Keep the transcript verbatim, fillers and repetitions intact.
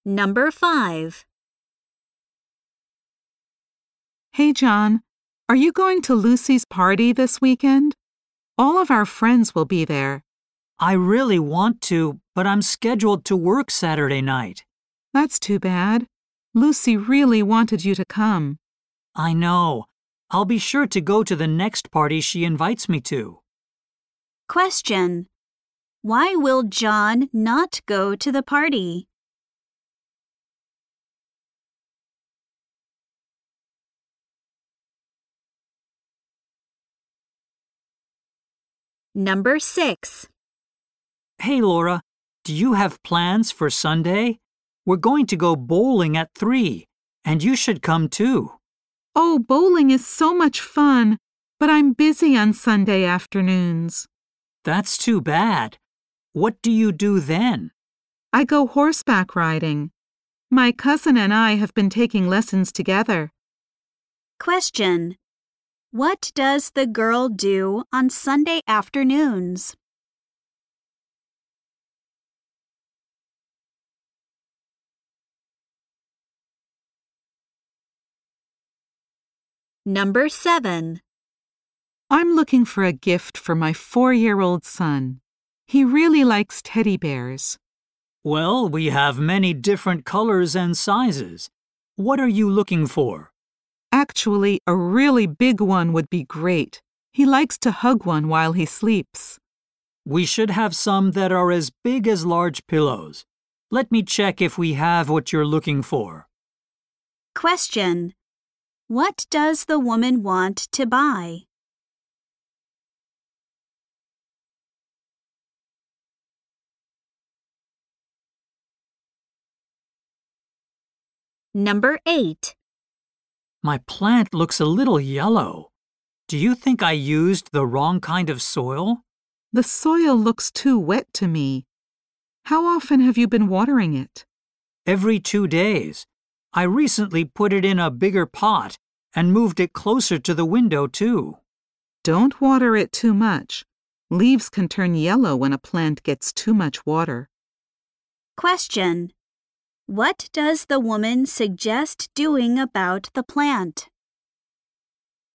Number five. Hey, John, are you going to Lucy's party this weekend? All of our friends will be there. I really want to, but I'm scheduled to work Saturday night. That's too bad. Lucy really wanted you to come. I know. I'll be sure to go to the next party she invites me to. Question. Why will John not go to the party? Number six. Hey, Laura, do you have plans for Sunday? We're going to go bowling at three, and you should come too. Oh, bowling is so much fun, but I'm busy on Sunday afternoons. That's too bad. What do you do then? I go horseback riding. My cousin and I have been taking lessons together. Question. What does the girl do on Sunday afternoons? Number seven. I'm looking for a gift for my four-year-old son. He really likes teddy bears. Well, we have many different colors and sizes. What are you looking for? Actually, a really big one would be great. He likes to hug one while he sleeps. We should have some that are as big as large pillows. Let me check if we have what you're looking for. Question. What does the woman want to buy? Number eight. My plant looks a little yellow. Do you think I used the wrong kind of soil? The soil looks too wet to me. How often have you been watering it? Every two days. I recently put it in a bigger pot and moved it closer to the window, too. Don't water it too much. Leaves can turn yellow when a plant gets too much water. Question. What does the woman suggest doing about the plant?